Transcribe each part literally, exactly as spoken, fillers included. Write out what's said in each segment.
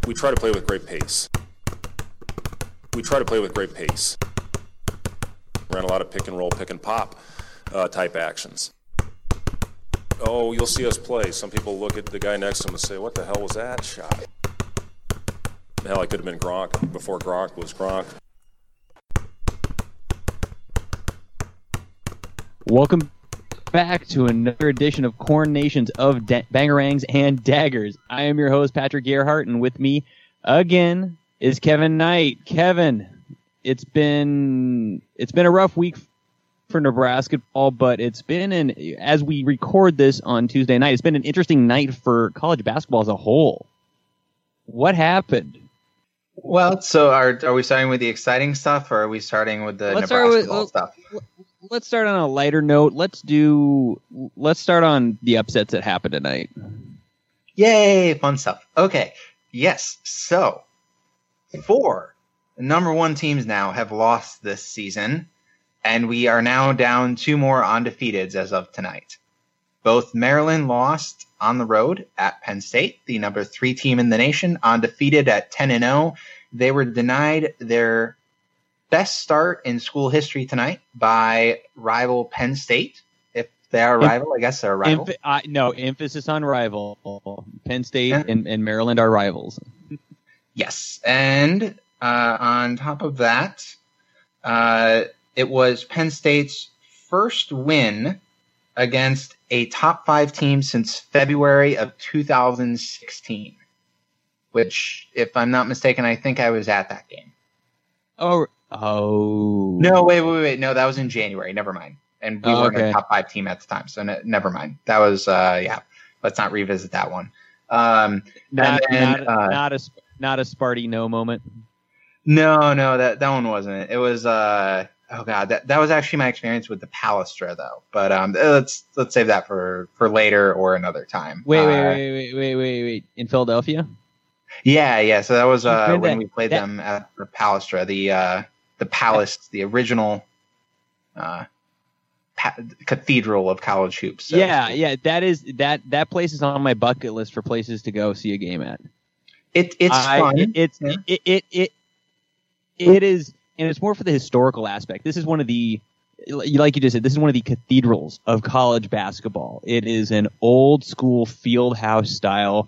We try to play with great pace. We try to play with great pace. Ran a lot of pick and roll, pick and pop uh, type actions. Oh, you'll see us play. Some people look at the guy next to him and say, what the hell was that shot? Hell, I could have been Gronk before Gronk was Gronk. Welcome back to another edition of Corn Nations of da- Bangerangs and Daggers. I am your host, Patrick Gerhart, and with me again is Kevin Knight. Kevin, it's been it's been a rough week for Nebraska ball, but it's been an as we record this on Tuesday night, it's been an interesting night for college basketball as a whole. What happened? Well, so are are we starting with the exciting stuff, or are we starting with the let's Nebraska start with, ball stuff? Let's start on a lighter note. Let's do. Let's start on the upsets that happened tonight. Yay, fun stuff. Okay, yes. So, four number one teams now have lost this season, and we are now down two more undefeateds as of tonight. Both Maryland lost on the road at Penn State, the number three team in the nation, undefeated at ten and oh. They were denied their best start in school history tonight by rival Penn State. If they are a rival, I guess they're a rival. Emph- uh, no, emphasis on rival. Penn State Yeah. and, and Maryland are rivals. Yes. And uh, on top of that, uh, it was Penn State's first win against a top five team since February of two thousand sixteen, which, if I'm not mistaken, I think I was at that game. Oh, oh. No, wait, wait, wait. No, that was in January. Never mind. And we Oh, weren't okay. a top five team at the time, so ne- never mind. That was, uh, yeah. Let's not revisit that one. Um, Not, and then, not, uh, not a not a Sparty no moment. no, no, that that one wasn't. It was, uh, oh god, that that was actually my experience with the Palestra, though. But um, let's let's save that for for later or another time. Wait, uh, wait, wait, wait, wait, wait, wait. In Philadelphia? Yeah, yeah. So that was uh, That- when we played that- them at the Palestra, the uh, the palace, the original uh, pa- cathedral of college hoops. so to yeah, speak. yeah. That is that that place is on my bucket list for places to go see a game at. It it's I- fun. It, it's Yeah. it, it it it is, and it's more for the historical aspect. This is one of the, like you just said, this is one of the cathedrals of college basketball. It is an old school field house style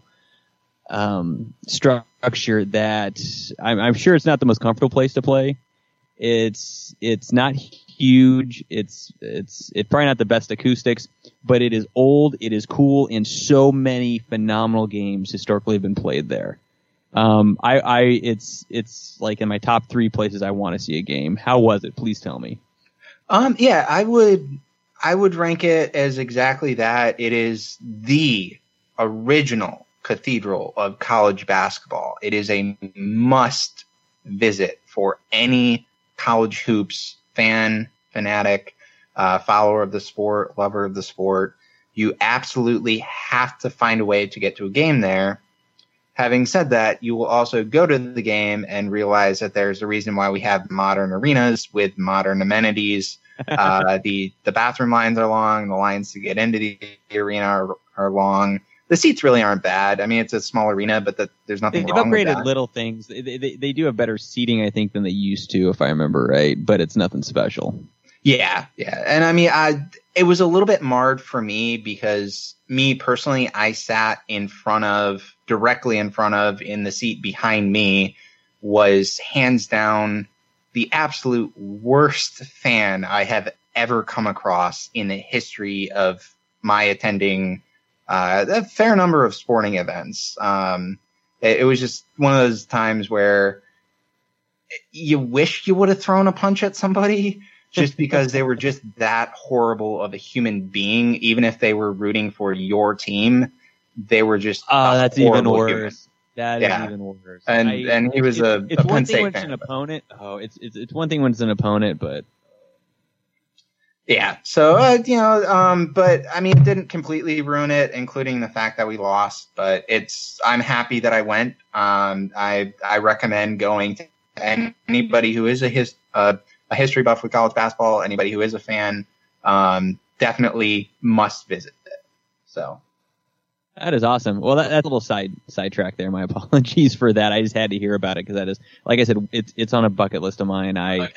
um, structure that I'm, I'm sure it's not the most comfortable place to play. It's it's not huge. It's it's it's probably not the best acoustics, but it is old. It is cool, and so many phenomenal games historically have been played there. Um, I, I, it's, it's like in my top three places I want to see a game. How was it? Please tell me. Um, yeah, I would, I would rank it as exactly that. It is the original cathedral of college basketball. It is a must visit for any college hoops fan, fanatic, uh, follower of the sport, lover of the sport. You absolutely have to find a way to get to a game there. Having said that, you will also go to the game and realize that there's a reason why we have modern arenas with modern amenities. Uh, the the bathroom lines are long. The lines to get into the arena are, are long. The seats really aren't bad. I mean, it's a small arena, but the, there's nothing They've wrong with upgraded that. little things. They, they, they do have better seating, I think, than they used to, if I remember right, but it's nothing special. Yeah, yeah. And I mean, I it was a little bit marred for me because me personally, I sat in front of, directly in front of, in the seat behind me was hands down the absolute worst fan I have ever come across in the history of my attending uh, a fair number of sporting events. Um, it, it was just one of those times where you wish you would have thrown a punch at somebody. Just because they were just that horrible of a human being, even if they were rooting for your team, they were just Oh, a that's even horrible worse. human. That is Yeah. even worse. And I- and he was it's, a, it's a one Penn thing State when it's fan. an opponent. Oh, it's it's it's one thing when it's an opponent, but Yeah. So uh, you know, um, but I mean, it didn't completely ruin it, including the fact that we lost. But it's I'm happy that I went. Um, I I recommend going to anybody who is a his uh, a history buff with college basketball. Anybody who is a fan, um, definitely must visit it. So That is awesome. Well, that, that's a little side sidetrack there. My apologies for that. I just had to hear about it because that is, like I said, it's it's on a bucket list of mine. I Okay.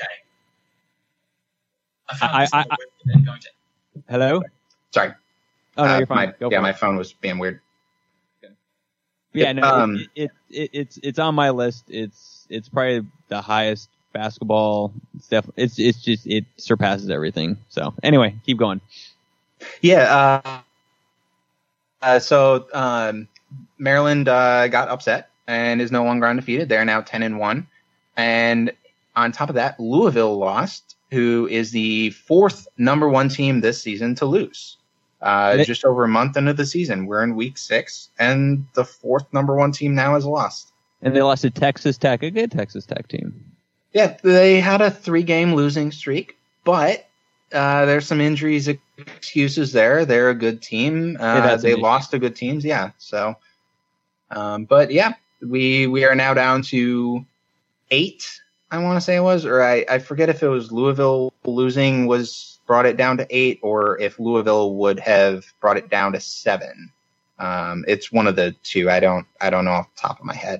I found I- this I- little web and then going to. hello. Sorry. Oh no, Uh, you're fine. my, Go yeah, for my it. phone was being weird. Yeah, no, Um, it, it, it, it's it's on my list. It's it's probably the highest basketball. It's definitely it's it's just it surpasses everything. So anyway, keep going. Yeah. Uh, uh, so um, Maryland uh, got upset and is no longer undefeated. They're now ten and one, and on top of that, Louisville lost, who is the fourth number one team this season to lose. Uh, They- just over a month into the season, we're in week six, and the fourth number one team now has lost. And they lost to Texas Tech, a good Texas Tech team. Yeah, they had a three-game losing streak, but uh, there's some injuries excuses there. They're a good team. Uh, had some they issues. lost to good teams, yeah. So, um, but yeah, we we are now down to eight. I want to say it was, or I, I forget if it was Louisville losing was brought it down to eight, or if Louisville would have brought it down to seven. Um, it's one of the two. I don't I don't know off the top of my head.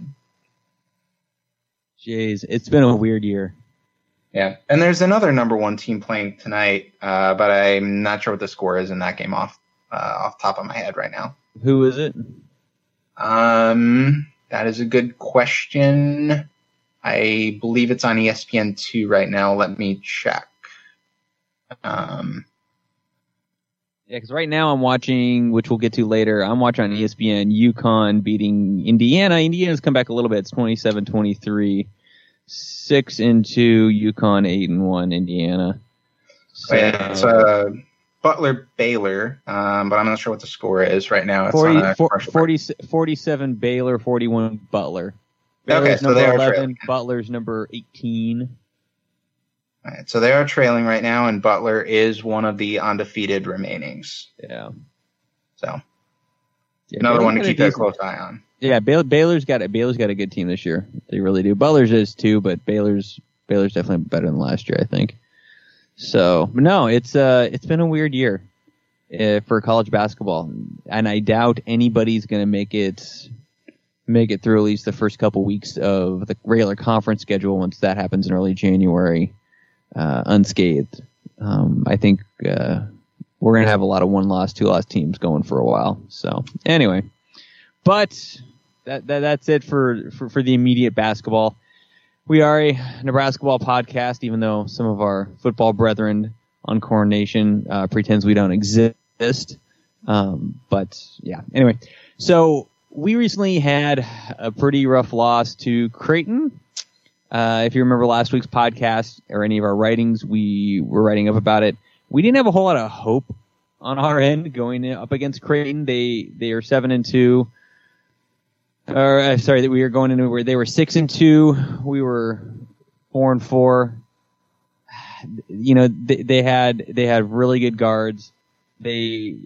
Jeez, it's been a weird year. Yeah, and there's another number one team playing tonight, uh, but I'm not sure what the score is in that game off uh, off the top of my head right now. Who is it? Um, that is a good question. I believe it's on E S P N two right now. Let me check. Um, Yeah, because right now I'm watching, which we'll get to later, I'm watching on E S P N, UConn beating Indiana. Indiana's come back a little bit. It's twenty-seven twenty-three. Six and two, UConn eight and one, Indiana. So, it's uh, Butler Baylor, um, but I'm not sure what the score is right now. It's forty, on a for- commercial forty, forty-seven Baylor, forty-one Butler. Baylor's Okay, so number they are eleven, trailing. Butler's number eighteen. All right, so they are trailing right now, and Butler is one of the undefeated remainings. Yeah. So Yeah, another Baylor's one to got a keep a decent- close eye on. Yeah, Baylor, Baylor's got a Baylor's got a good team this year. They really do. Butler's is too, but Baylor's Baylor's definitely better than last year, I think. So, but no, it's uh it's been a weird year uh, for college basketball, and I doubt anybody's going to make it make it through at least the first couple weeks of the regular conference schedule once that happens in early January uh, unscathed. Um, I think uh, we're going to have a lot of one-loss, two-loss teams going for a while. So, anyway. But that, that that's it for, for, for the immediate basketball. We are a Nebraska ball podcast, even though some of our football brethren on Corn Nation uh, pretends we don't exist. Um, but yeah, anyway, so we recently had a pretty rough loss to Creighton. Uh, if you remember last week's podcast or any of our writings, we were writing up about it. We didn't have a whole lot of hope on our end going up against Creighton. They they are seven and two. Or uh, sorry, that we were going into where they were six and two. We were four and four. You know, they, they had they had really good guards. They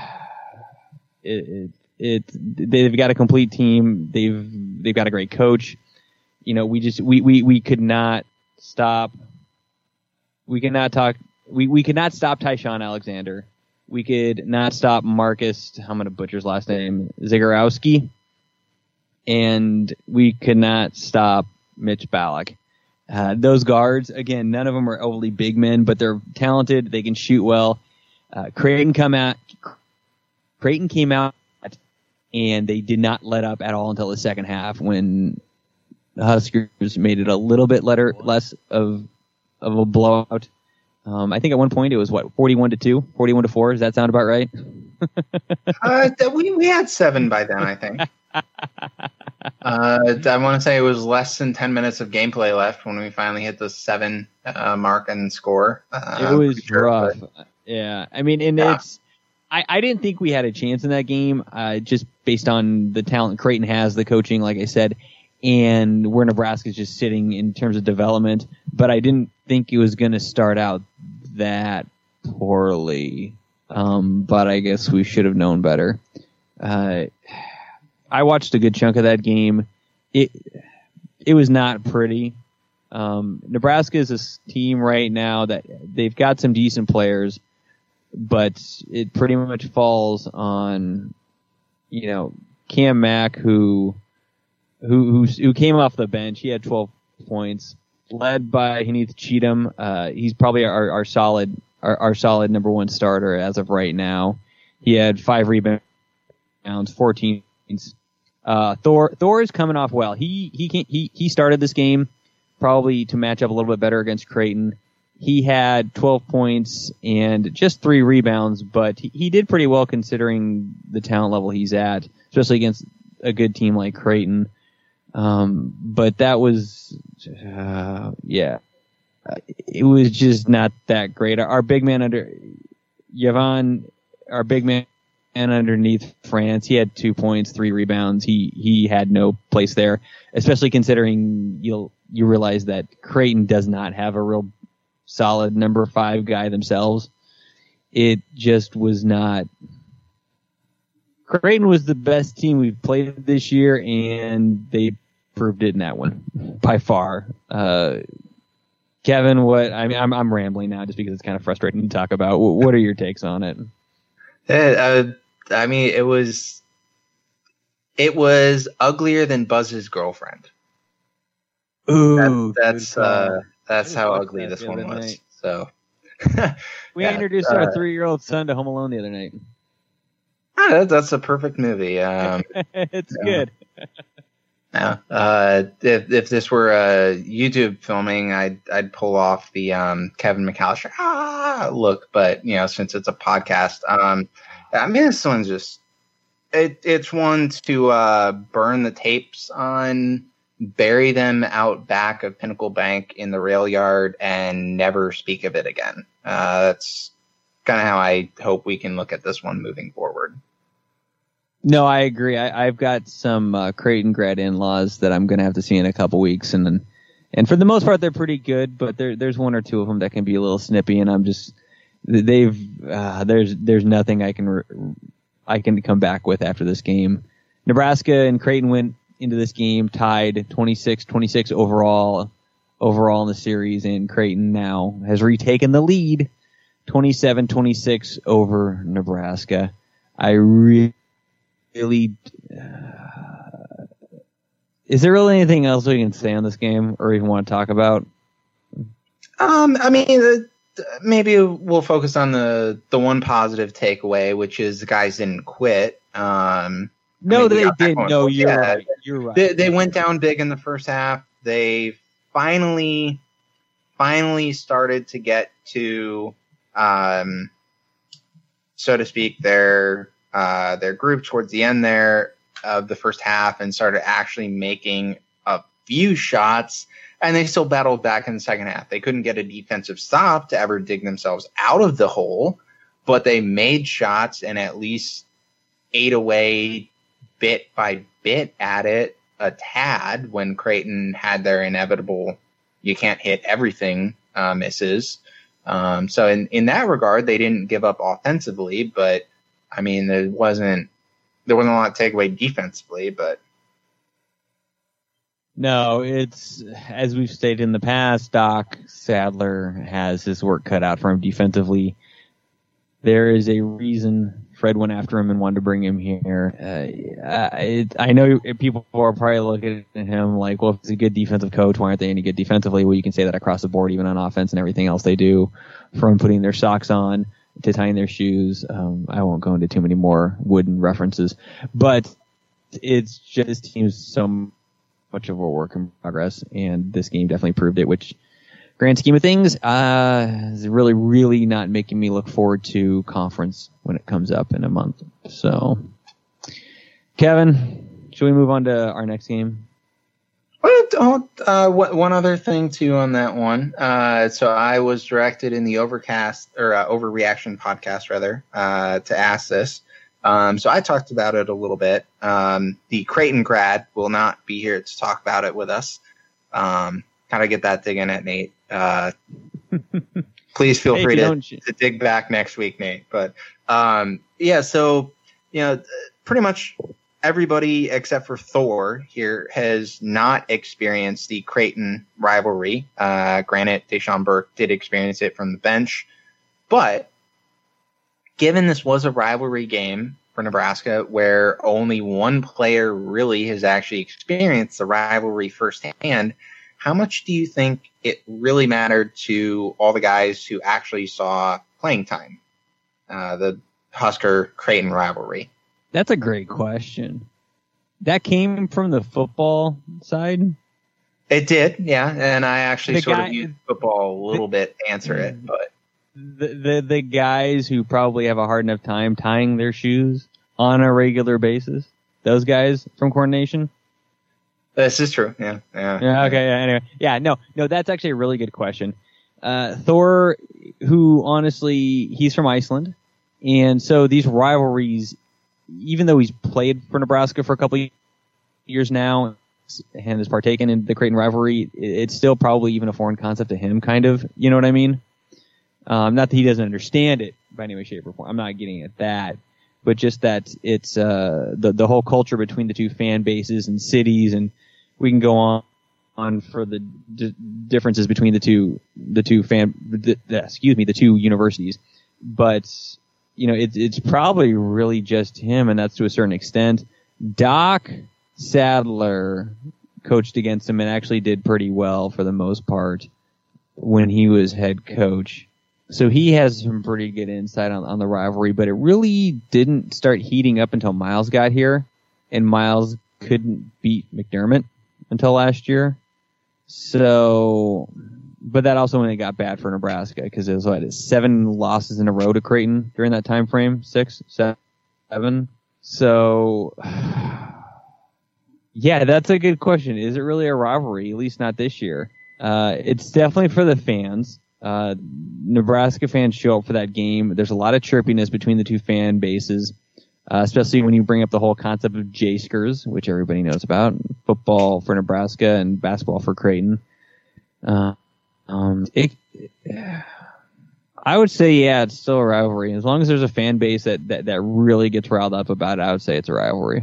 it, it, it they've got a complete team. They've they've got a great coach. You know, we just we we, we could not stop. We could not talk. We we could not stop Tyshawn Alexander. We could not stop Marcus. I'm gonna butcher his last name. Zagorowski. And we could not stop Mitch Ballack. Uh, those guards, again, none of them are overly big men, but they're talented. They can shoot well. Uh, Creighton come out. Creighton came out, and they did not let up at all until the second half when the Huskers made it a little bit letter, less of of a blowout. Um, I think at one point it was what forty-one to two, forty-one to four. Does that sound about right? uh, th- we we had seven by then, I think. uh, I want to say it was less than ten minutes of gameplay left when we finally hit the seven uh, mark and score. Uh, It was pretty sure, rough. but- Yeah, I mean, and Yeah. it's. I, I didn't think we had a chance in that game, uh, just based on the talent Creighton has, the coaching, like I said, and where Nebraska's just sitting in terms of development. But I didn't think it was going to start out that poorly. Um, but I guess we should have known better. Uh, I watched a good chunk of that game. It it was not pretty. Um, Nebraska is a s- team right now that they've got some decent players, but it pretty much falls on you know, Cam Mack, who who who, who came off the bench, he had twelve points, led by Heath Cheatham. Uh, he's probably our, our solid our, our solid number one starter as of right now. He had five rebounds, fourteen. Uh, Thor Thor is coming off well. He he can, he he started this game probably to match up a little bit better against Creighton. He had twelve points and just three rebounds, but he, he did pretty well considering the talent level he's at, especially against a good team like Creighton. Um, but that was, uh, yeah, it was just not that great. Our, our big man under Yvonne, our big man underneath France, he had two points, three rebounds. He he had no place there, especially considering you'll you realize that Creighton does not have a real solid number five guy themselves. It just was not. Creighton was the best team we've played this year, and they proved it in that one by far. Uh, Kevin, what I mean, I'm I'm rambling now just because it's kind of frustrating to talk about. What are your takes on it? Uh, I mean, it was it was uglier than Buzz's girlfriend. Ooh, that, that's uh, that's how ugly this one was. Night. So we yeah, introduced uh, our three-year-old son to Home Alone the other night. Ah, that's a perfect movie. Um, it's yeah. good. Yeah. Uh, if if this were a YouTube filming, I'd I'd pull off the um, Kevin McAllister ah look, but you know, since it's a podcast, um, I mean, this one's just it it's one to uh, burn the tapes on, bury them out back of Pinnacle Bank in the rail yard, and never speak of it again. Uh, that's kind of how I hope we can look at this one moving forward. No, I agree. I, I've got some uh, Creighton grad in-laws that I'm going to have to see in a couple weeks, and then, and for the most part, they're pretty good. But there, there's one or two of them that can be a little snippy, and I'm just they've uh, there's there's nothing I can re- I can come back with after this game. Nebraska and Creighton went into this game tied twenty-six twenty-six overall overall in the series, and Creighton now has retaken the lead twenty-seven twenty-six over Nebraska. I really Really, uh, is there really anything else we can say on this game, or even want to talk about? Um, I mean, uh, maybe we'll focus on the the one positive takeaway, which is the guys didn't quit. Um, no, I mean, they didn't. No, you're yeah, right. You're right. They, they went down big in the first half. They finally, finally started to get to, um, so to speak, their. Uh, their group towards the end there of the first half and started actually making a few shots, and they still battled back in the second half. They couldn't get a defensive stop to ever dig themselves out of the hole, but they made shots and at least ate away bit by bit at it a tad when Creighton had their inevitable you can't hit everything uh, misses. Um, so in, in that regard, they didn't give up offensively, but I mean, there wasn't there wasn't a lot to take away defensively, but no, it's as we've stated in the past. Doc Sadler has his work cut out for him defensively. There is a reason Fred went after him and wanted to bring him here. Uh, I, I know people are probably looking at him like, well, if he's a good defensive coach, why aren't they any good defensively? Well, you can say that across the board, even on offense and everything else they do, from putting their socks on to tying their shoes. Um, I won't go into too many more wooden references, but it's just this team's so much of a work in progress, and this game definitely proved it, which grand scheme of things uh, is really, really not making me look forward to conference when it comes up in a month. So, Kevin, should we move on to our next game? Well, uh, one other thing too on that one. Uh, so I was directed in the Overcast or uh, Overreaction podcast rather uh, to ask this. Um, so I talked about it a little bit. Um, the Creighton grad will not be here to talk about it with us. Um, kind of get that dig in at Nate. Uh, please feel hey, free to, to dig back next week, Nate. But um, yeah, so you know, pretty much everybody except for Thor here has not experienced the Creighton rivalry. Uh, granted, Deshaun Burke did experience it from the bench, but given this was a rivalry game for Nebraska, where only one player really has actually experienced the rivalry firsthand. How much do you think it really mattered to all the guys who actually saw playing time, uh, the Husker-Creighton rivalry? That's a great question. That came from the football side? It did, yeah. And I actually The sort guy- of used football a little bit to answer it, but The, the the guys who probably have a hard enough time tying their shoes on a regular basis. Those guys from Coordination. this is true. Yeah, yeah. Yeah. Okay. Yeah, anyway. Yeah. No. No. That's actually a really good question. Uh, Thor, who honestly he's from Iceland, and so these rivalries, even though he's played for Nebraska for a couple of years now and has partaken in the Creighton rivalry, it's still probably even a foreign concept to him. Kind of. You know what I mean? Um, not that he doesn't understand it by any way, shape, or form. I'm not getting at that, but just that it's uh, the the whole culture between the two fan bases and cities, and we can go on on for the d- differences between the two the two fan the, the, excuse me the two universities. But you know, it's it's probably really just him, and that's to a certain extent. Doc Sadler coached against him and actually did pretty well for the most part when he was head coach. So he has some pretty good insight on, on the rivalry, but it really didn't start heating up until Miles got here, and Miles couldn't beat McDermott until last year. So, but that also when it got bad for Nebraska, because it was what, seven losses in a row to Creighton during that time frame, six, seven. So, yeah, that's a good question. Is it really a rivalry? At least not this year. Uh, it's definitely for the fans. Uh, Nebraska fans show up for that game. There's a lot of chirpiness between the two fan bases, uh, especially when you bring up the whole concept of J-Skers, which everybody knows about. Football for Nebraska and basketball for Creighton. Uh, um, it, I would say, yeah, it's still a rivalry. As long as there's a fan base that, that, that really gets riled up about it, I would say it's a rivalry.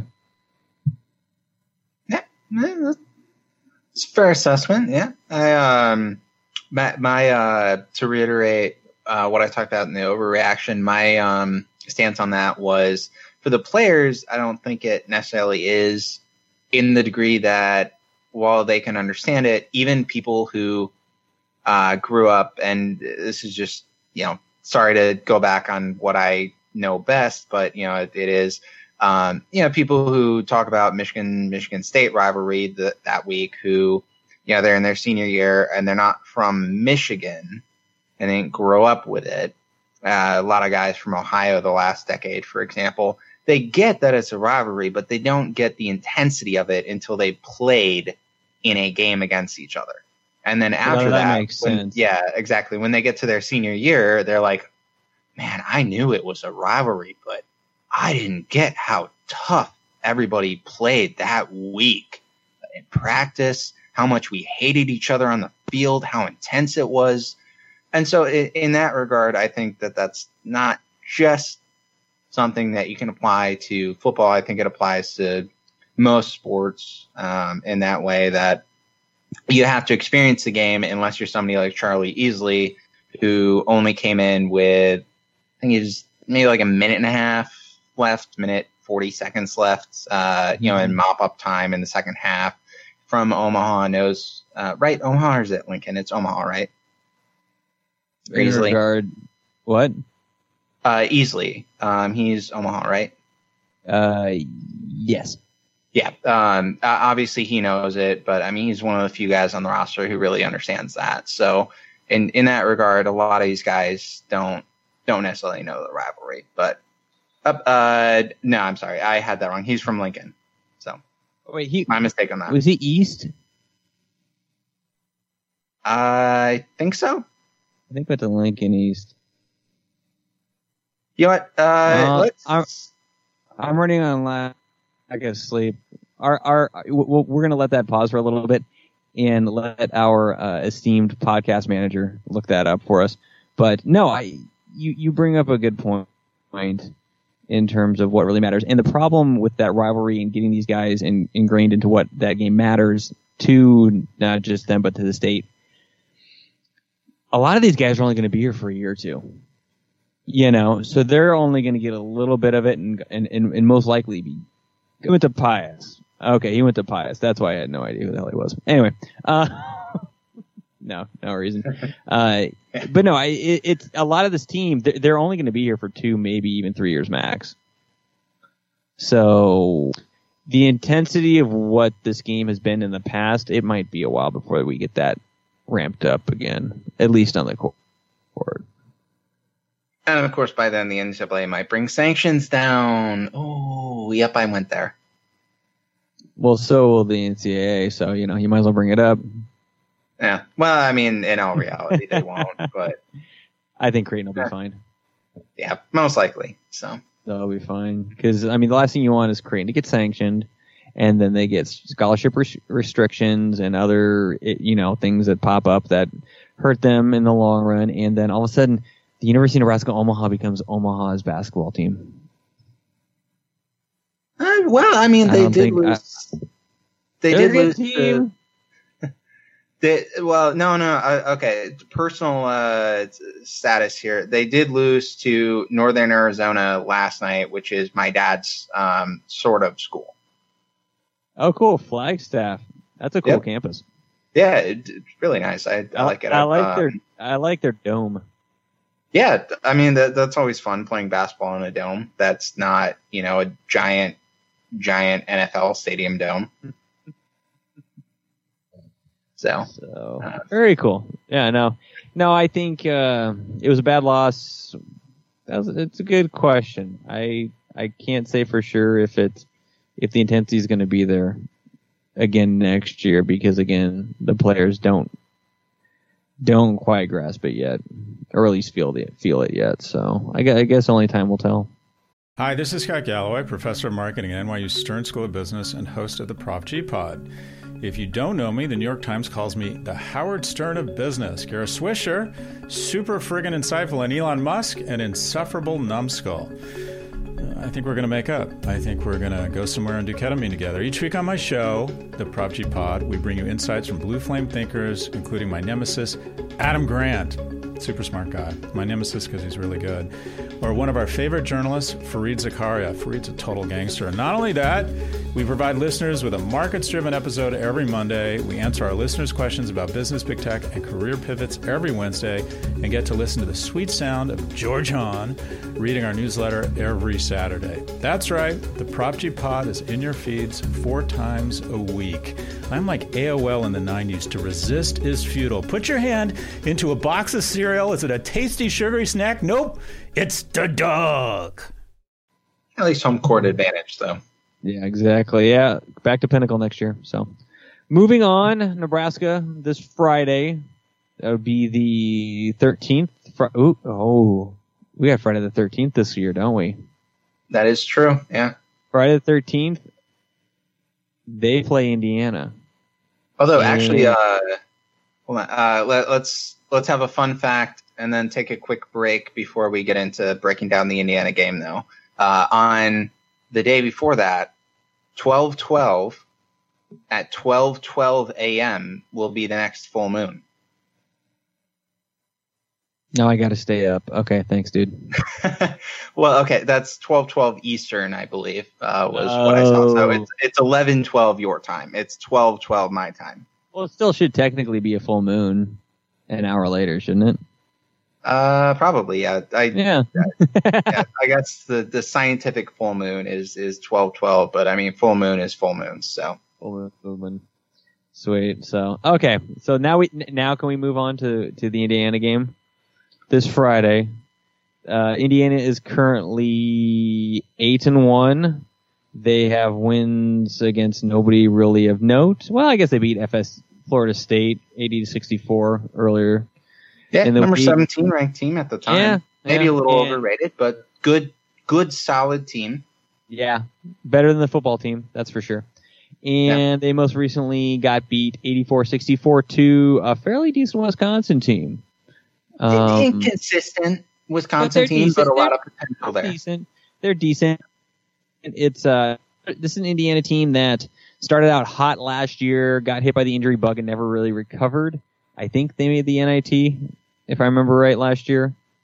Yeah, it's a fair assessment. Yeah, I um. My, my uh, to reiterate uh, what I talked about in the overreaction, my um, stance on that was for the players, I don't think it necessarily is in the degree that while they can understand it, even people who uh, grew up, and this is just, you know, sorry to go back on what I know best, but, you know, it, it is, um, you know, people who talk about Michigan, Michigan State rivalry the, that week who, you know, they're in their senior year and they're not from Michigan and they didn't grow up with it. Uh, a lot of guys from Ohio the last decade, for example, they get that it's a rivalry, but they don't get the intensity of it until they played in a game against each other. And then after that, that, that makes when, sense. Yeah, exactly. When they get to their senior year, they're like, man, I knew it was a rivalry, but I didn't get how tough everybody played that week in practice, how much we hated each other on the field, how intense it was. And so in, in that regard, I think that that's not just something that you can apply to football. I think it applies to most sports um, in that way that you have to experience the game unless you're somebody like Charlie Easley, who only came in with, I think it was maybe like a minute and a half left, minute forty seconds left, uh, you know, in mop-up time in the second half. From Omaha, knows, uh, right? Omaha or is it Lincoln? It's Omaha, right? Or In Easley. regard, what? Uh, Easley. Um, he's Omaha, right? Uh, yes. Yeah. Um, uh, obviously he knows it, but I mean, he's one of the few guys on the roster who really understands that. So in, in that regard, a lot of these guys don't, don't necessarily know the rivalry, but, uh, uh no, I'm sorry. I had that wrong. He's from Lincoln. So Wait, he my mistake on that. was he East? I think so. I think went to Lincoln East. You know what? Uh, Uh, let's, I'm- I'm running on lack of sleep. Our, our, we're going to let that pause for a little bit and let our uh, esteemed podcast manager look that up for us. But no, I, you, you bring up a good point in terms of what really matters. And the problem with that rivalry and getting these guys in, ingrained into what that game matters to not just them, but to the state. A lot of these guys are only going to be here for a year or two. You know, so they're only going to get a little bit of it, and and, and, and most likely be. He went to Pius. Okay, he went to Pius. That's why I had no idea who the hell he was. Anyway, uh, no, no reason. Uh, but no, I, it, it's a lot of this team. They're, they're only going to be here for two, maybe even three years max. So the intensity of what this game has been in the past, it might be a while before we get that ramped up again, at least on the court. And of course, by then the N C double A might bring sanctions down. Oh, yep, I went there. Well, so will the N C double A, so, you know, you might as well bring it up. Yeah. Well, I mean, in all reality, they won't, but. I think Creighton will be fine. Yeah, most likely, so. They'll be fine. Because, I mean, the last thing you want is Creighton to get sanctioned, and then they get scholarship res- restrictions and other, you know, things that pop up that hurt them in the long run, and then all of a sudden, the University of Nebraska Omaha becomes Omaha's basketball team. Uh, well, I mean, they I did lose. I, they did lose. Team. To, they, well, no, no. Uh, okay, personal uh, status here. They did lose to Northern Arizona last night, which is my dad's um, sort of school. Oh, cool. Flagstaff. That's a cool yep. campus. Yeah, it, it's really nice. I, I like it. I, I like um, their. I like their dome. Yeah, I mean that that's always fun playing basketball in a dome. That's not, you know, a giant, giant N F L stadium dome. So, so uh, very cool. Yeah, no, no. I think uh, it was a bad loss. That was, it's a good question. I I can't say for sure if it's if the intensity is going to be there again next year, because again the players don't. don't quite grasp it yet, or at least feel it, feel it yet. So I guess, I guess only time will tell. Hi, this is Scott Galloway, professor of marketing at N Y U Stern School of Business and host of the Prop G Pod. If you don't know me, the New York Times calls me the Howard Stern of business. Kara Swisher, super friggin' insightful, and Elon Musk, an insufferable numbskull. I think we're going to make up. I think we're going to go somewhere and do ketamine together. Each week on my show, the Prop G Pod, we bring you insights from blue flame thinkers, including my nemesis, Adam Grant. Super smart guy. My nemesis because he's really good. Or one of our favorite journalists, Fareed Zakaria. Fareed's a total gangster. And not only that, we provide listeners with a markets-driven episode every Monday. We answer our listeners' questions about business, big tech, and career pivots every Wednesday, and get to listen to the sweet sound of George Hahn reading our newsletter every Saturday. That's right. The Prop G Pod is in your feeds four times a week. I'm like A O L in the nineties. To resist is futile. Put your hand into a box of cereal. Is it a tasty, sugary snack? Nope. It's the dog. At least home court advantage, though. Yeah, exactly. Yeah, back to Pinnacle next year. So, moving on, Nebraska this Friday. That would be the thirteenth. Fr- Ooh, oh, we got Friday the thirteenth this year, don't we? That is true. Yeah. Friday the thirteenth. They play Indiana. Although, and actually, uh, hold on. Uh, let, let's let's have a fun fact and then take a quick break before we get into breaking down the Indiana game, though. Uh, on the day before that, twelve twelve at twelve twelve a.m. will be the next full moon. No, I got to stay up. Okay, thanks, dude. Well, okay, that's twelve twelve Eastern, I believe, uh, was oh. what I saw. So it's it's eleven twelve your time. It's twelve twelve my time. Well, it still should technically be a full moon an hour later, shouldn't it? Uh, probably, yeah. I, yeah. yeah. I guess the, the scientific full moon is, is twelve twelve, but I mean, full moon is full moon, so. Full moon, full moon. Sweet. So, okay. So now we, now can we move on to, to the Indiana game this Friday? Uh, Indiana is currently eight and one. They have wins against nobody really of note. Well, I guess they beat F S Florida State eighty to sixty-four earlier. Yeah, number week. seventeen ranked team at the time. Yeah, Maybe yeah, a little and, overrated, but good, good, solid team. Yeah, better than the football team, that's for sure. And yeah. they most recently got beat eighty-four sixty-four to a fairly decent Wisconsin team. Um, Inconsistent Wisconsin team, but a lot of potential there. Decent. They're decent. It's uh, this is an Indiana team that started out hot last year, got hit by the injury bug, and never really recovered. I think they made the N I T, if I remember right, last year.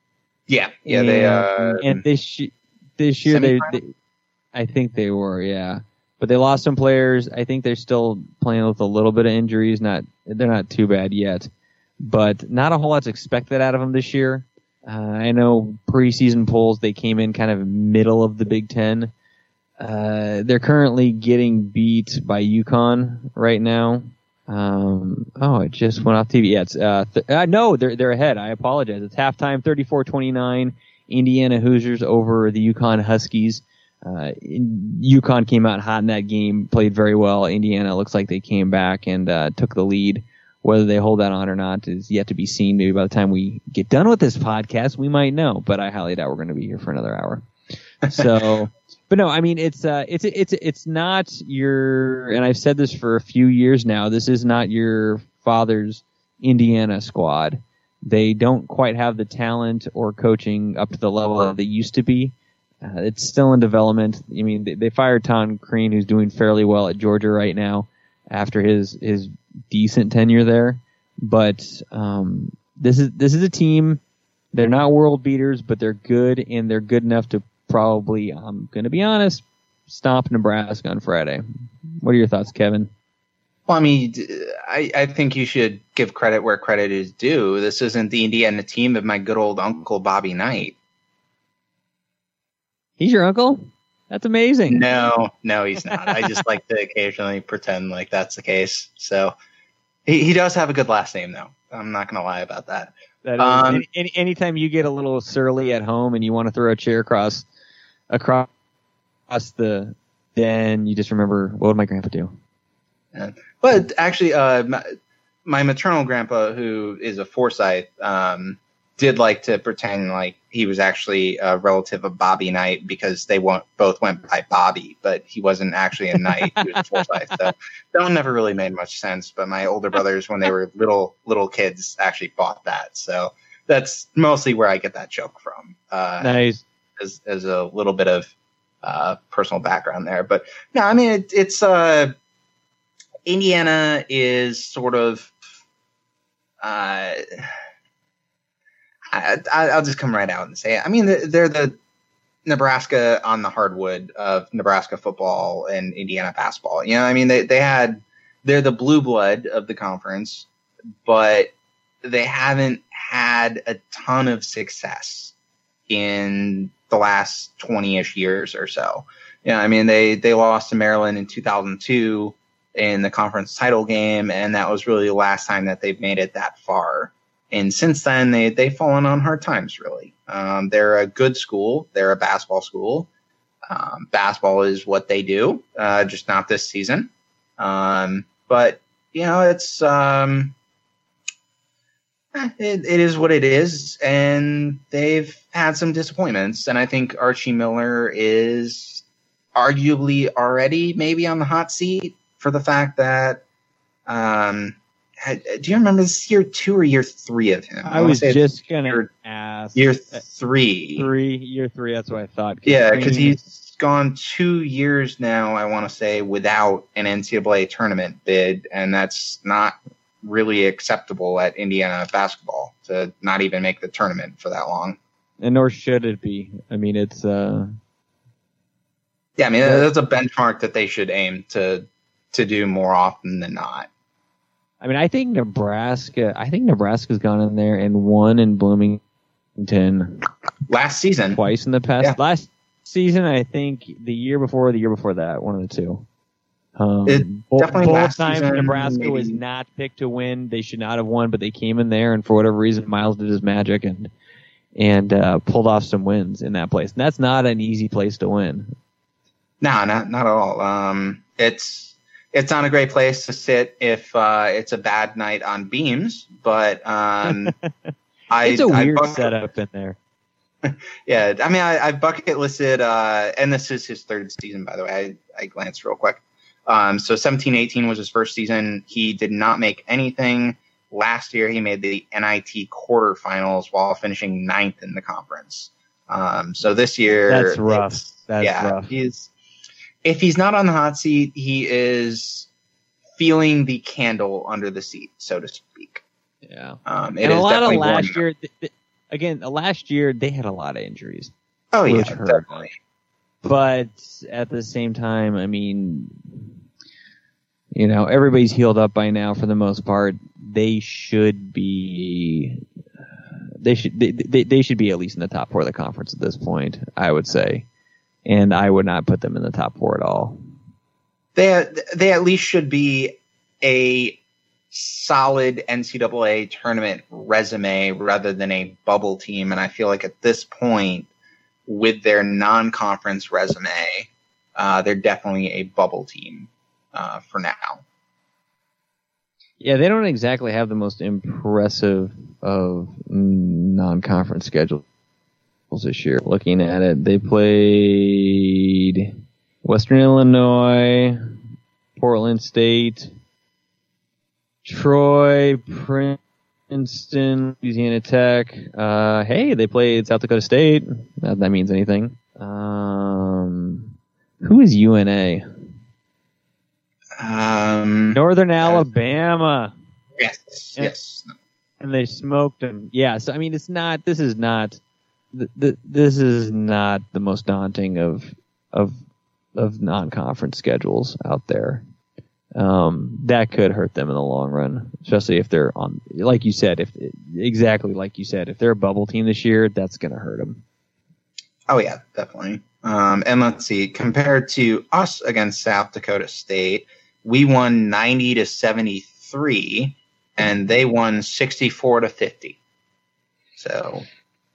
Yeah, yeah, they. Uh, and this this year they, they, I think they were, yeah, but they lost some players. I think they're still playing with a little bit of injuries. Not they're not too bad yet, but not a whole lot's expected out of them this year. Uh, I know preseason polls they came in kind of middle of the Big Ten. Uh, they're currently getting beat by UConn right now. Um, oh, it just went off T V. Yeah, it's, uh, th- uh, no, they're, they're ahead. I apologize. It's halftime, thirty-four twenty-nine, Indiana Hoosiers over the UConn Huskies. Uh, UConn came out hot in that game, played very well. Indiana looks like they came back and, uh, took the lead. Whether they hold that on or not is yet to be seen. Maybe by the time we get done with this podcast, we might know, but I highly doubt we're going to be here for another hour. So, but no, I mean, it's, uh, it's, it's, it's not your, and I've said this for a few years now, this is not your father's Indiana squad. They don't quite have the talent or coaching up to the level that they used to be. Uh, it's still in development. I mean, they, they fired Tom Crean, who's doing fairly well at Georgia right now after his, his decent tenure there. But, um, this is, this is a team. They're not world beaters, but they're good, and they're good enough to probably, I'm going to be honest, stomp Nebraska on Friday. What are your thoughts, Kevin? Well, I mean, I, I think you should give credit where credit is due. This isn't the Indiana team of my good old uncle Bobby Knight. He's your uncle? That's amazing. No, no, he's not. I just like to occasionally pretend like that's the case. So he, he does have a good last name, though. I'm not going to lie about that. That is, um, any, any, anytime you get a little surly at home and you want to throw a chair across across the den, you just remember, what would my grandpa do? Yeah. But actually, uh, my, my maternal grandpa, who is a Forsyth, um, did like to pretend like he was actually a relative of Bobby Knight because they won't, both went by Bobby, but he wasn't actually a Knight. He was a Forsyth. So that one never really made much sense. But my older brothers, when they were little little kids, actually bought that. So that's mostly where I get that joke from. Uh, nice. As, as a little bit of uh, personal background there. But no, I mean, it, it's uh, Indiana is sort of uh, I, I'll just come right out and say it. I mean, they're the Nebraska on the hardwood of Nebraska football and Indiana basketball. You know, I mean, they, they had, they're the blue blood of the conference, but they haven't had a ton of success in the last twenty-ish years or so. Yeah, you know, I mean, they, they lost to Maryland in two thousand two in the conference title game, and that was really the last time that they've made it that far. And since then, they, they've fallen on hard times, really. Um, they're a good school. They're a basketball school. Um, basketball is what they do, uh, just not this season. Um, but, you know, it's um, it, it is what it is. And they've had some disappointments. And I think Archie Miller is arguably already maybe on the hot seat for the fact that um, – do you remember this year two or year three of him? I, I was just going to ask. Year three. Three, year three, that's what I thought. Yeah, because he's gone two years now, I want to say, without an N C double A tournament bid, and that's not really acceptable at Indiana basketball to not even make the tournament for that long. And nor should it be. I mean, it's... Uh... Yeah, I mean, that's a benchmark that they should aim to to do more often than not. I mean, I think Nebraska. I think Nebraska's gone in there and won in Bloomington last season, twice in the past. Yeah. Last season, I think the year before, or the year before that, one of the two. Um, it, both definitely both last times season, Nebraska maybe. was not picked to win. They should not have won, but they came in there, and for whatever reason, Miles did his magic and and uh, pulled off some wins in that place. And that's not an easy place to win. No, not not at all. Um, it's. It's not a great place to sit if uh, it's a bad night on beams, but um, I, it's a weird I bucket, setup in there. Yeah, I mean, I, I bucket listed, uh, and this is his third season, by the way. I, I glanced real quick. Um, so seventeen eighteen was his first season. He did not make anything. Last year, he made the N I T quarterfinals while finishing ninth in the conference. Um, so this year, that's rough. That's yeah, rough. He's. If he's not on the hot seat, he is feeling the candle under the seat, so to speak. Yeah. Um, it and a is lot of definitely last warm. year, th- th- again, last year they had a lot of injuries. Oh yeah, which hurt. definitely. But at the same time, I mean, you know, everybody's healed up by now for the most part. They should be, they should, they, they, they should be at least in the top four of the conference at this point, I would say. And I would not put them in the top four at all. They they at least should be a solid N C double A tournament resume rather than a bubble team. And I feel like at this point, with their non-conference resume, uh, they're definitely a bubble team uh, for now. Yeah, they don't exactly have the most impressive of non-conference schedules this year. Looking at it, they played Western Illinois, Portland State, Troy, Princeton, Louisiana Tech. Uh, hey, they played South Dakota State. Not that, that means anything. Um, who is U N A? Um, Northern Alabama. Yes, and, yes. And they smoked them. Yeah, so I mean, it's not. This is not. Th- th- this is not the most daunting of of of non-conference schedules out there. Um, that could hurt them in the long run, especially if they're on, like you said, if exactly like you said, if they're a bubble team this year, that's going to hurt them. Oh yeah, definitely. Um, and let's see, compared to us against South Dakota State, we won ninety to seventy-three, and they won sixty-four to fifty. So,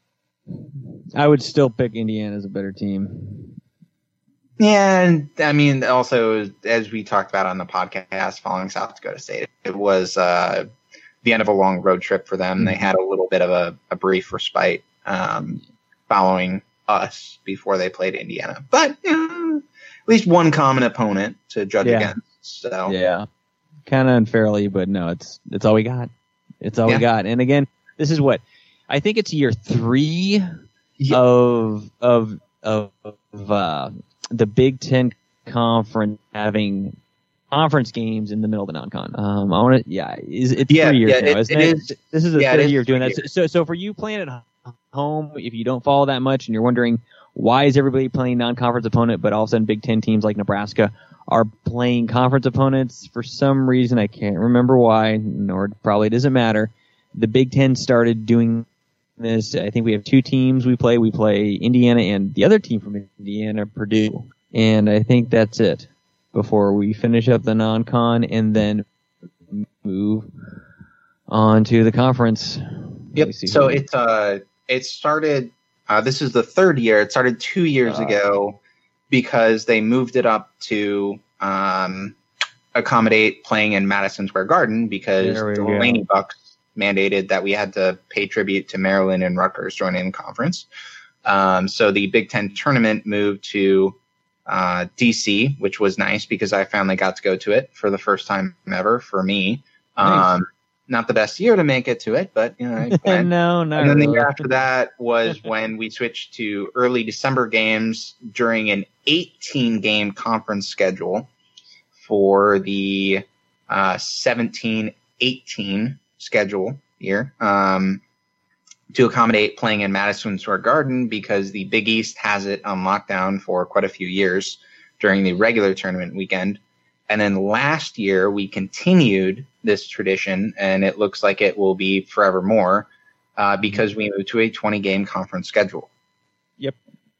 I would still pick Indiana as a better team. Yeah, and I mean, also, as we talked about on the podcast following South Dakota State, it was uh, the end of a long road trip for them. Mm-hmm. They had a little bit of a, a brief respite um, following us before they played Indiana. But you know, at least one common opponent to judge yeah. against. So yeah, kind of unfairly, but no, it's it's all we got. It's all yeah. we got. And again, this is what I think it's year three yeah. of of of. Uh, the Big Ten Conference having conference games in the middle of the non-con. Um, I want to, yeah, is it's yeah, three years yeah, now, it, isn't it? it? Is, this is the yeah, third year of doing years. that. So, so for you playing at home, if you don't follow that much and you're wondering why is everybody playing non-conference opponent, but all of a sudden Big Ten teams like Nebraska are playing conference opponents for some reason, I can't remember why, nor probably doesn't matter. The Big Ten started doing this. I think we have two teams we play. We play Indiana and the other team from Indiana, Purdue. And I think that's it before we finish up the non-con and then move on to the conference. Yep. So it uh it started. Uh, this is the third year. It started two years uh, ago because they moved it up to um, accommodate playing in Madison Square Garden because the Laney Bucks mandated that we had to pay tribute to Maryland and Rutgers joining the conference. Um, so the Big Ten tournament moved to Uh, D C, which was nice because I finally got to go to it for the first time ever for me. Nice. Um, not the best year to make it to it, but you know, I went. no, not And then really. the year after that was when we switched to early December games during an eighteen game conference schedule for the uh, seventeen eighteen schedule year. Um, to accommodate playing in Madison Square Garden because the Big East has it on lockdown for quite a few years during the regular tournament weekend. And then last year we continued this tradition, and it looks like it will be forevermore uh, because we moved to a twenty game conference schedule. Yep.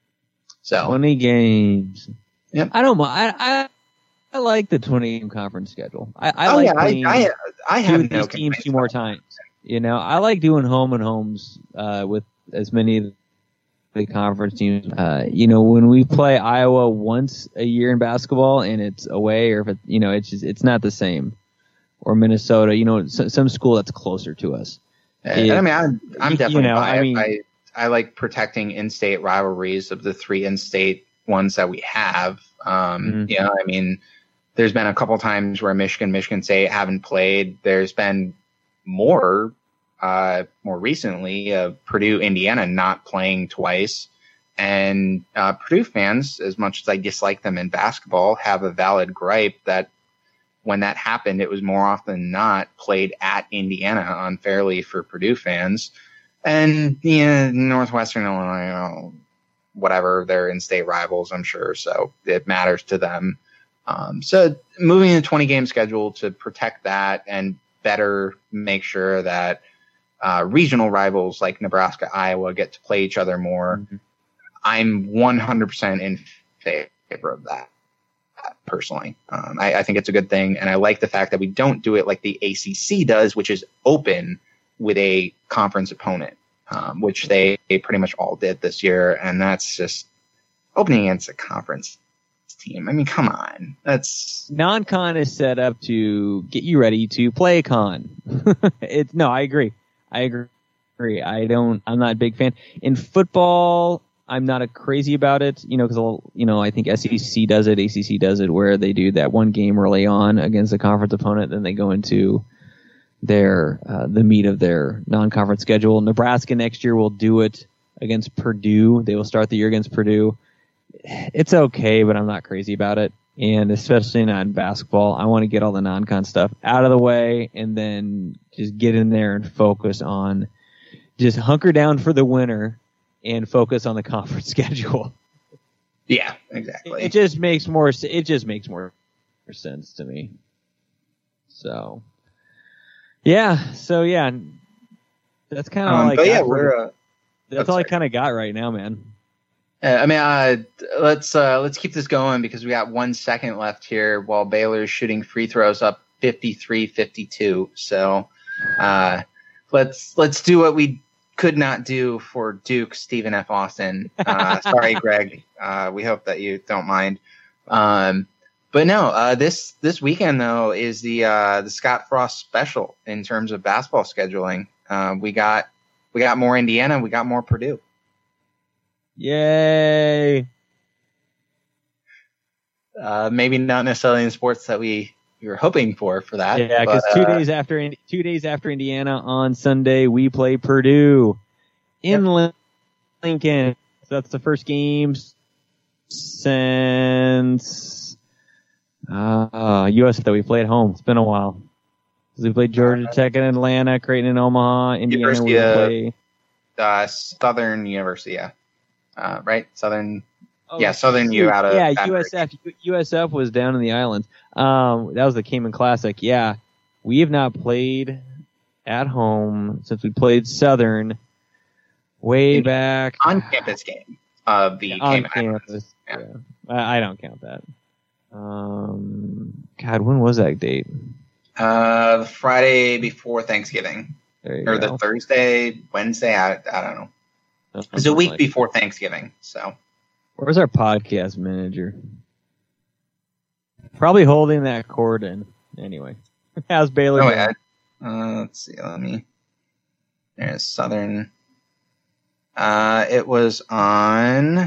So twenty games. Yep. I don't I I, I like the twenty game conference schedule. I, I oh, like yeah, playing I, I, I have two no these teams two more times. You know, I like doing home and homes uh, with as many of the conference teams. Uh, you know, when we play Iowa once a year in basketball and it's away, or if it, you know, it's just it's not the same. Or Minnesota, you know, some, some school that's closer to us. It, I mean, I'm, I'm definitely. You know, I, I mean, I, I like protecting in-state rivalries of the three in-state ones that we have. Um, mm-hmm. You know, I mean, there's been a couple times where Michigan, Michigan State haven't played. There's been more, uh, more recently, uh, Purdue, Indiana not playing twice. And uh, Purdue fans, as much as I dislike them in basketball, have a valid gripe that when that happened, it was more often than not played at Indiana unfairly for Purdue fans. And yeah, Northwestern Illinois, you know, whatever, they're in-state rivals, I'm sure, so it matters to them. Um, so moving the twenty-game schedule to protect that and better make sure that uh, regional rivals like Nebraska, Iowa get to play each other more. Mm-hmm. I'm one hundred percent in favor of that, personally. Um, I, I think it's a good thing, and I like the fact that we don't do it like the A C C does, which is open with a conference opponent, um, which they, they pretty much all did this year, and that's just opening against a conference team. I mean, come on. That's non-con is set up to get you ready to play con. It's no, I agree. I agree. I don't. I'm not a big fan in football. I'm not a crazy about it, you know, because you know I think S E C does it, A C C does it, where they do that one game early on against a conference opponent, then they go into their uh, the meat of their non-conference schedule. Nebraska next year will do it against Purdue. They will start the year against Purdue. It's okay, but I'm not crazy about it, and especially not in basketball. I want to get all the non-con stuff out of the way and then just get in there and focus on just hunker down for the winter and focus on the conference schedule. Yeah, exactly. It, it just makes more. It just makes more sense to me. So, yeah. So yeah, that's kind of um, all I but got. Yeah, for, we're. Uh, that's all sorry. I kind of got right now, man. Uh, I mean, uh, let's uh, let's keep this going because we got one second left here while Baylor's shooting free throws up fifty-three fifty-two. So uh, let's let's do what we could not do for Duke, Stephen F. Austin. Uh, sorry, Greg. Uh, we hope that you don't mind. Um, but no, uh, this this weekend though is the uh, the Scott Frost special in terms of basketball scheduling. Uh, we got we got more Indiana, we got more Purdue. Yay! Uh, maybe not necessarily in sports that we, we were hoping for for that. Yeah, because two uh, days after two days after Indiana on Sunday, we play Purdue in yep. Lincoln. So that's the first game since uh, U S F that we played at home. It's been a while. We played Georgia Tech in Atlanta, Creighton in Omaha, Indiana University we play. Uh, Southern University, yeah. Uh, right? Southern. Oh, yeah, Southern U out of yeah, U S F. U S F was down in the islands. Um, that was the Cayman Classic. Yeah, we have not played at home since we played Southern way back on campus game of the yeah, Cayman on campus. Yeah. Yeah. I, I don't count that. Um, God, when was that date? Uh, the Friday before Thanksgiving, or go. the Thursday, Wednesday. I I don't know. It was a week like before Thanksgiving, so. Where's our podcast manager? Probably holding that cord in. Anyway, how's Baylor? Oh, yeah. Uh, let's see. Let me. There's Southern. Uh, it was on.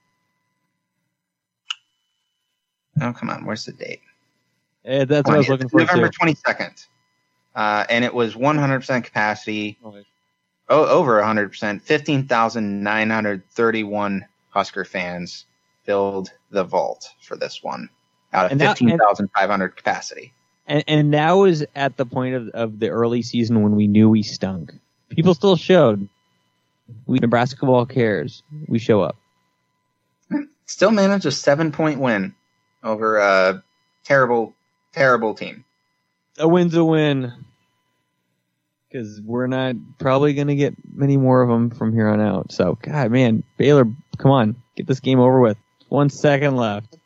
Oh, come on. Where's the date? Hey, that's what I was looking for. November twenty-second. Uh, and it was one hundred percent capacity. Oh, oh over one hundred percent. fifteen thousand nine hundred thirty-one Husker fans filled the vault for this one out of fifteen thousand five hundred capacity. And, and that was at the point of, of the early season when we knew we stunk. People still showed. We Nebraska ball cares. We show up. Still managed a seven-point win over a terrible, terrible team. A win's a win. Because we're not probably going to get many more of them from here on out. So, God, man, Baylor, come on, get this game over with. One second left.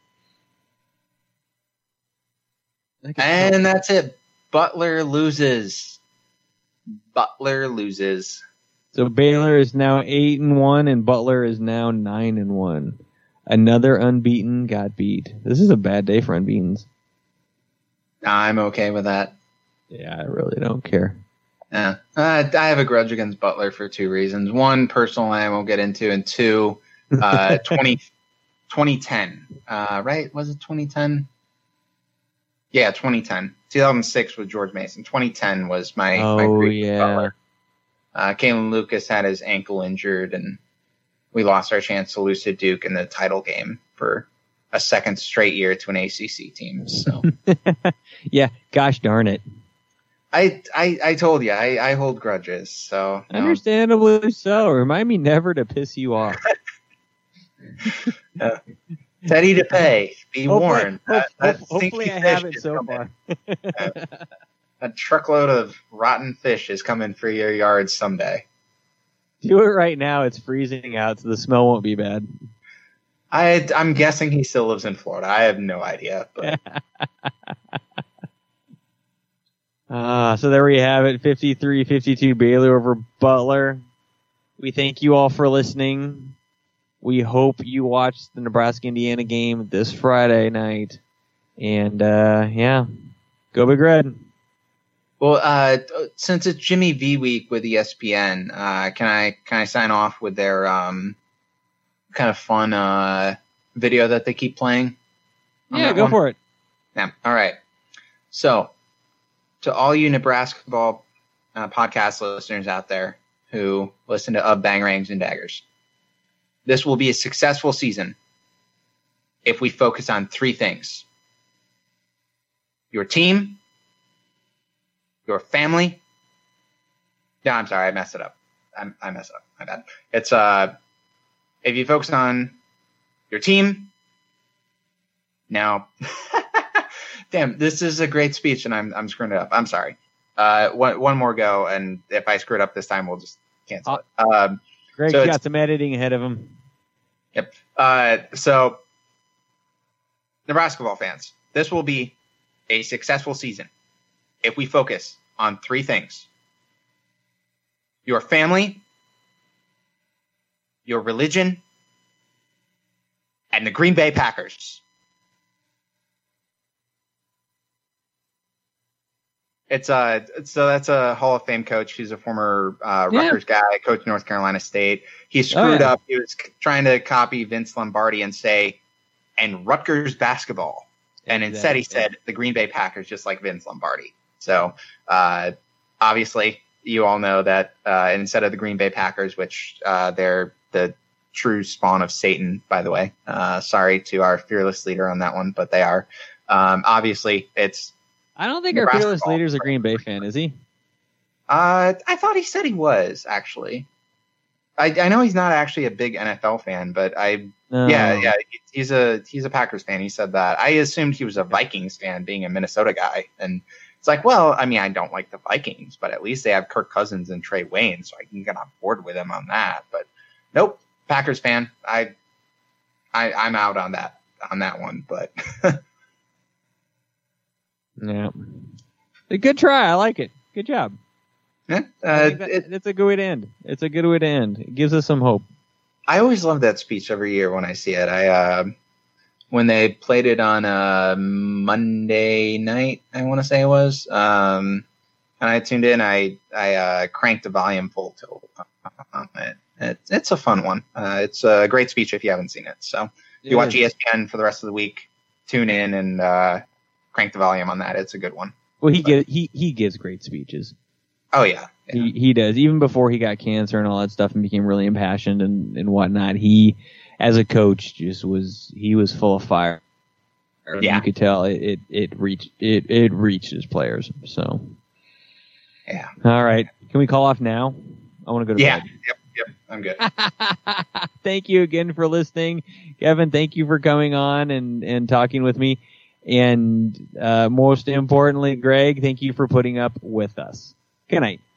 And that's it. Butler loses. Butler loses. So Baylor is now eight and one, and Butler is now nine and one. Another unbeaten got beat. This is a bad day for unbeatens. I'm okay with that. Yeah, I really don't care. Yeah, uh, I have a grudge against Butler for two reasons. One, personal, I won't get into, and two, uh, twenty, twenty ten. Uh, right? Was it twenty ten? Yeah, twenty ten. two thousand six was George Mason. twenty ten was my oh, my grief yeah. Butler. Uh, Kalen Lucas had his ankle injured, and we lost our chance to lose to Duke in the title game for a second straight year to an A C C team. So, yeah, gosh darn it. I, I, I told you, I, I hold grudges, so. No. Understandably so. Remind me never to piss you off. uh, Teddy to pay. Be hopefully, warned. Hope, that, hope, hopefully I haven't so far. a, a truckload of rotten fish is coming for your yard someday. Do it right now. It's freezing out, so the smell won't be bad. I, I'm guessing he still lives in Florida. I have no idea. But. uh, so there we have it. fifty-three fifty-two Baylor over Butler. We thank you all for listening. We hope you watch the Nebraska-Indiana game this Friday night. And, uh, yeah, go Big Red. Well, uh, since it's Jimmy V week with E S P N, uh, can I can I sign off with their um, kind of fun uh, video that they keep playing? Yeah, go one? for it. Yeah. All right. So, to all you Nebraska ball uh, podcast listeners out there who listen to Of Bangerangs and Daggers, this will be a successful season if we focus on three things: your team, your family. No, I'm sorry, I messed it up. I, I messed it up. My bad. It's uh, if you focus on your team. Now, damn, this is a great speech, and I'm I'm screwing it up. I'm sorry. Uh, one one more go, and if I screw it up this time, we'll just cancel it. Um, Greg's so got some editing ahead of him. Yep. Uh, so, Nebraska ball fans, this will be a successful season if we focus on three things: your family, your religion, and the Green Bay Packers. It's uh so that's a Hall of Fame coach. He's a former uh, Rutgers yeah. guy, coached North Carolina State. He screwed oh, yeah. up. He was trying to copy Vince Lombardi and say, and Rutgers basketball. And exactly. instead he said the Green Bay Packers, just like Vince Lombardi. So uh, obviously you all know that uh, instead of the Green Bay Packers, which uh, they're the true spawn of Satan, by the way. Uh, sorry to our fearless leader on that one, but they are. Um, obviously it's I don't think our fearless leader's a Green Bay fan, is he? Uh, I thought he said he was, actually. I, I know he's not actually a big N F L fan, but I no. yeah yeah he's a he's a Packers fan. He said that. I assumed he was a Vikings fan, being a Minnesota guy, and it's like, well, I mean, I don't like the Vikings, but at least they have Kirk Cousins and Trey Wayne, so I can get on board with him on that. But nope, Packers fan. I I I'm out on that on that one, but. Yeah, a good try. I like it. Good job. Yeah, uh, that, it, it's a good way to end. It's a good way to end. It gives us some hope. I always love that speech every year when I see it. I uh, when they played it on a Monday night, I want to say it was, um, and I tuned in. I I uh, cranked the volume full till it. it. It's a fun one. Uh, it's a great speech if you haven't seen it. So if you watch E S P N for the rest of the week, tune in and. Uh, Crank the volume on that. It's a good one. Well, he get, he he gives great speeches. Oh yeah, yeah. He he does. Even before he got cancer and all that stuff and became really impassioned and, and whatnot, he as a coach just was he was full of fire. Yeah, you could tell it it, it reached it it reached his players. So yeah. All right, can we call off now? I want to go to yeah. bed. Yep. Yep. I'm good. Thank you again for listening, Kevin. Thank you for coming on and and talking with me. And uh, most importantly, Greg, thank you for putting up with us. Good night.